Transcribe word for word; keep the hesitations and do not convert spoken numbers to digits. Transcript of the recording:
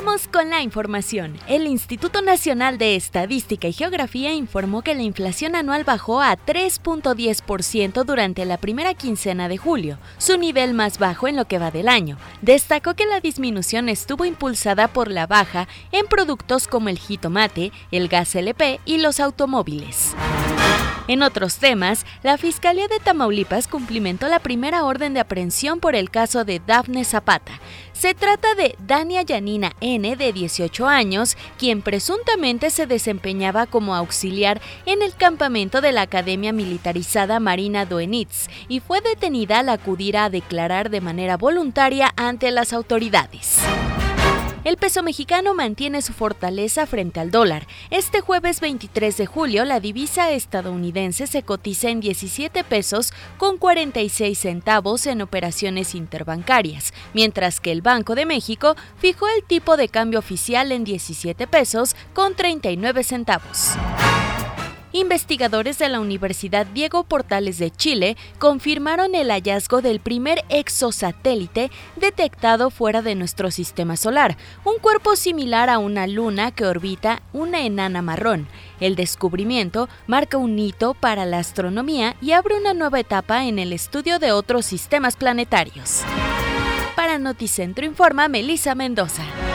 Vamos con la información. El Instituto Nacional de Estadística y Geografía informó que la inflación anual bajó a tres punto diez por ciento durante la primera quincena de julio, su nivel más bajo en lo que va del año. Destacó que la disminución estuvo impulsada por la baja en productos como el jitomate, el gas L P y los automóviles. En otros temas, la Fiscalía de Tamaulipas cumplimentó la primera orden de aprehensión por el caso de Dafne Zapata. Se trata de Dania Yanina N., de dieciocho años, quien presuntamente se desempeñaba como auxiliar en el campamento de la Academia Militarizada Marina Doenitz y fue detenida al acudir a declarar de manera voluntaria ante las autoridades. El peso mexicano mantiene su fortaleza frente al dólar. Este jueves veintitrés de julio, la divisa estadounidense se cotiza en diecisiete pesos con cuarenta y seis centavos en operaciones interbancarias, mientras que el Banco de México fijó el tipo de cambio oficial en diecisiete pesos con treinta y nueve centavos. Investigadores de la Universidad Diego Portales de Chile confirmaron el hallazgo del primer exosatélite detectado fuera de nuestro sistema solar, un cuerpo similar a una luna que orbita una enana marrón. El descubrimiento marca un hito para la astronomía y abre una nueva etapa en el estudio de otros sistemas planetarios. Para Noticentro informa Melissa Mendoza.